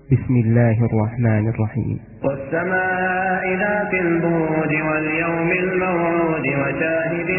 بسم الله الرحمن الرحيم. والسماء ذات البروج واليوم الموعود وشاهد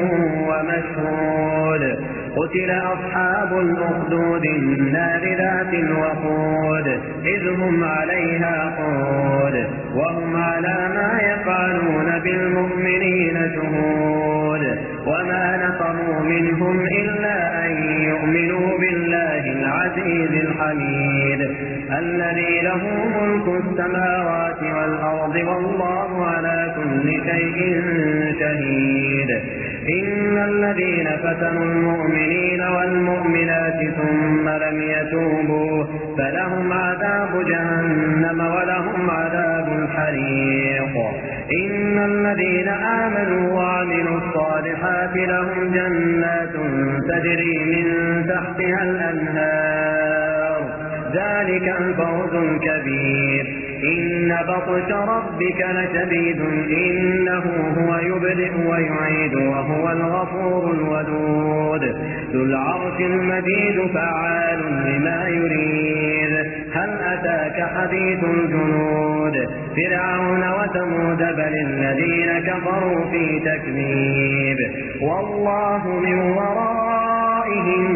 ومشهود قتل أصحاب الأخدود النار ذات الوقود إذ هم عليها قعود وهم على ما يفعلون بالمؤمنين شهود وما نقموا منهم إلا أن يؤمنوا بالله العزيز الحميد الذي له ملك السماوات والأرض والله على كل شيء شهيد. إن الذين فتنوا المؤمنين والمؤمنات ثم لم يتوبوا فلهم عذاب جهنم ولهم عذاب الحريق. إن الذين آمنوا وعملوا الصالحات لهم جنات تجري من تحتها الأنهار ذلك الفوز الكبير. إن بطش ربك لشديد إنه هو يبدئ ويعيد وهو الغفور الودود ذو العرش المجيد فعال لما يريد. هل أتاك حديث الجنود فرعون وثمود بل الذين كفروا في تكذيب والله من ورائهم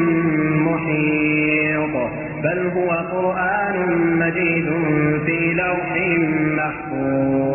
محيط بل هو قرآن مجيد في لوح محفوظ.